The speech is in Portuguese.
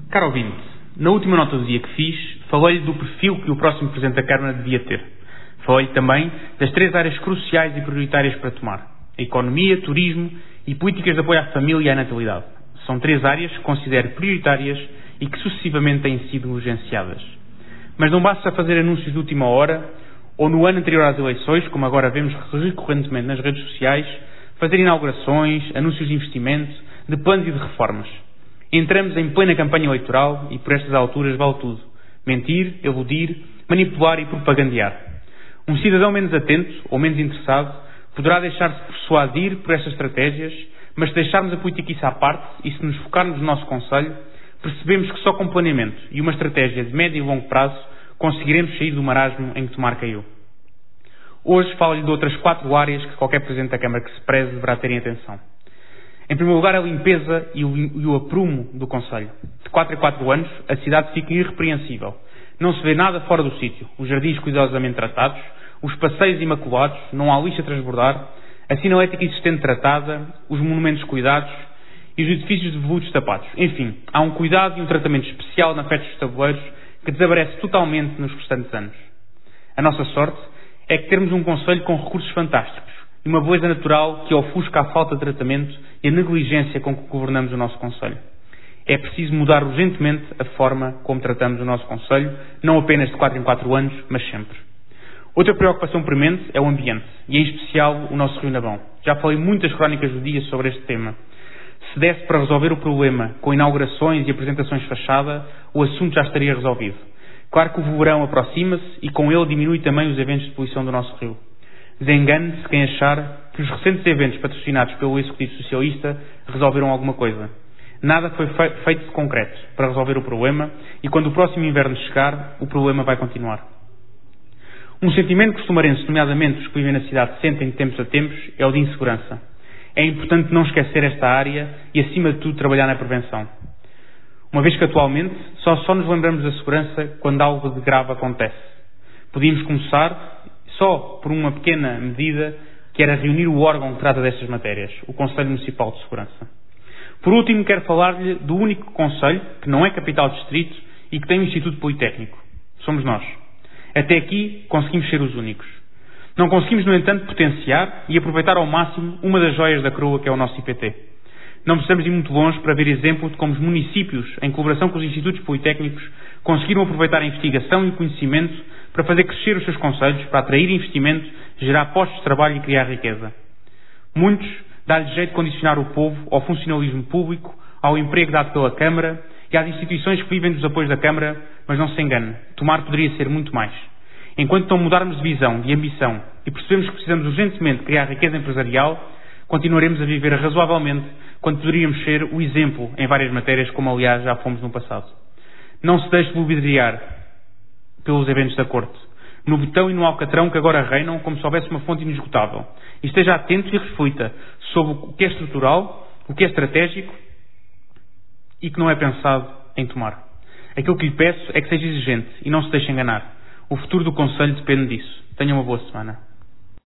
Caro ouvinte, na última nota do dia que fiz, falei-lhe do perfil que o próximo Presidente da Câmara devia ter. Falei-lhe também das 3 áreas cruciais e prioritárias para tomar: a economia, turismo e políticas de apoio à família e à natalidade. São 3 áreas que considero prioritárias e que sucessivamente têm sido urgenciadas. Mas não basta fazer anúncios de última hora, ou no ano anterior às eleições, como agora vemos recorrentemente nas redes sociais, fazer inaugurações, anúncios de investimento, de planos e de reformas. Entramos em plena campanha eleitoral e por estas alturas vale tudo: mentir, iludir, manipular e propagandear. Um cidadão menos atento ou menos interessado poderá deixar-se persuadir por estas estratégias, mas se deixarmos a politiquice à parte e se nos focarmos no nosso concelho, percebemos que só com planeamento e uma estratégia de médio e longo prazo conseguiremos sair do marasmo em que Tomar caiu. Hoje falo-lhe de outras 4 áreas que qualquer Presidente da Câmara que se preze deverá ter em atenção. Em primeiro lugar, a limpeza e o aprumo do concelho. De 4 em 4 anos, a cidade fica irrepreensível. Não se vê nada fora do sítio. Os jardins cuidadosamente tratados, os passeios imaculados, não há lixo a transbordar, a sinalética existente tratada, os monumentos cuidados e os edifícios de veludos tapados. Enfim, há um cuidado e um tratamento especial na festa dos tabuleiros que desaparece totalmente nos restantes anos. A nossa sorte é que temos um concelho com recursos fantásticos e uma beleza natural que ofusca a falta de tratamento e a negligência com que governamos o nosso concelho. É preciso mudar urgentemente a forma como tratamos o nosso concelho, não apenas de 4 em 4 anos, mas sempre. Outra preocupação premente é o ambiente, e em especial o nosso Rio Navão. Já falei muitas crónicas do dia sobre este tema. Se desse para resolver o problema com inaugurações e apresentações de fachada, o assunto já estaria resolvido. Claro que o verão aproxima-se e com ele diminui também os eventos de poluição do nosso rio. Desengane-se quem achar que os recentes eventos patrocinados pelo Executivo Socialista resolveram alguma coisa. Nada foi feito de concreto para resolver o problema e quando o próximo inverno chegar, o problema vai continuar. Um sentimento que os tomarenses, nomeadamente os que vivem na cidade, sentem de tempos a tempos é o de insegurança. É importante não esquecer esta área e, acima de tudo, trabalhar na prevenção. Uma vez que atualmente só nos lembramos da segurança quando algo de grave acontece. Podíamos começar só por uma pequena medida, que era reunir o órgão que trata destas matérias, o Conselho Municipal de Segurança. Por último, quero falar-lhe do único concelho que não é capital distrito e que tem um Instituto Politécnico. Somos nós. Até aqui conseguimos ser os únicos. Não conseguimos, no entanto, potenciar e aproveitar ao máximo uma das joias da coroa que é o nosso IPT. Não precisamos ir muito longe para ver exemplo de como os municípios, em colaboração com os institutos politécnicos, conseguiram aproveitar a investigação e o conhecimento para fazer crescer os seus concelhos, para atrair investimento, gerar postos de trabalho e criar riqueza. Muitos dá-lhes jeito de condicionar o povo ao funcionalismo público, ao emprego dado pela Câmara e às instituições que vivem dos apoios da Câmara, mas não se engane, Tomar poderia ser muito mais. Enquanto não mudarmos de visão, de ambição e percebemos que precisamos urgentemente criar riqueza empresarial, continuaremos a viver razoavelmente quando poderíamos ser o exemplo em várias matérias, como aliás já fomos no passado. Não se deixe ludibriar pelos eventos da corte, no botão e no alcatrão que agora reinam como se houvesse uma fonte inesgotável. E esteja atento e reflita sobre o que é estrutural, o que é estratégico e que não é pensado em Tomar. Aquilo que lhe peço é que seja exigente e não se deixe enganar. O futuro do concelho depende disso. Tenha uma boa semana.